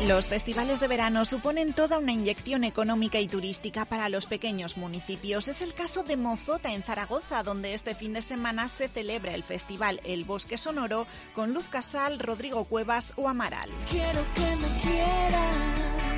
Los festivales de verano suponen toda una inyección económica y turística para los pequeños municipios. Es el caso de Mozota, en Zaragoza, donde este fin de semana se celebra el festival El Bosque Sonoro con Luz Casal, Rodrigo Cuevas o Amaral. Quiero que me quieran.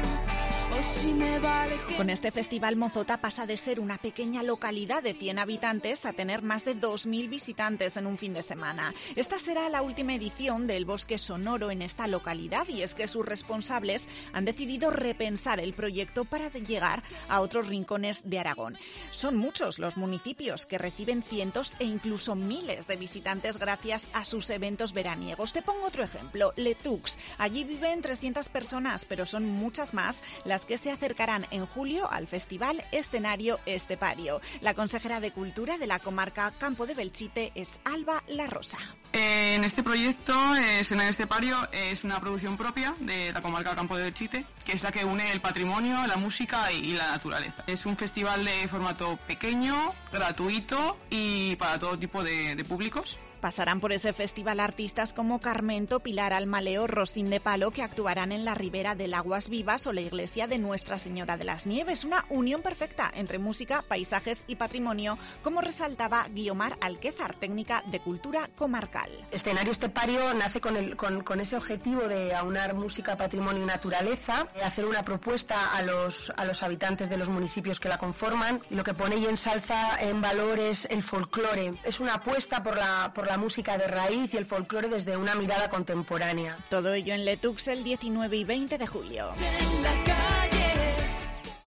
Con este festival, Mozota pasa de ser una pequeña localidad de 100 habitantes a tener más de 2.000 visitantes en un fin de semana. Esta será la última edición del Bosque Sonoro en esta localidad, y es que sus responsables han decidido repensar el proyecto para llegar a otros rincones de Aragón. Son muchos los municipios que reciben cientos e incluso miles de visitantes gracias a sus eventos veraniegos. Te pongo otro ejemplo, Letux. Allí viven 300 personas, pero son muchas más las que se acercarán en julio al Festival Escenario Estepario. La consejera de Cultura de la comarca Campo de Belchite es Alba La Rosa. En este proyecto, Escenario Estepario es una producción propia de la comarca Campo de Belchite, que es la que une el patrimonio, la música y la naturaleza. Es un festival de formato pequeño, gratuito y para todo tipo de públicos. Pasarán por ese festival artistas como Carmento, Pilar Almaleo, Rosín de Palo, que actuarán en la Ribera del Aguas Vivas o la iglesia de Nuestra Señora de las Nieves. Una unión perfecta entre música, paisajes y patrimonio, como resaltaba Guiomar Alquézar, técnica de cultura comarcal. Escenario Estepario nace con ese objetivo de aunar música, patrimonio y naturaleza, hacer una propuesta a los habitantes de los municipios que la conforman, y lo que pone y ensalza en valor es el folclore. Es una apuesta por la música de raíz y el folclore desde una mirada contemporánea. Todo ello en Letux el 19 y 20 de julio. En la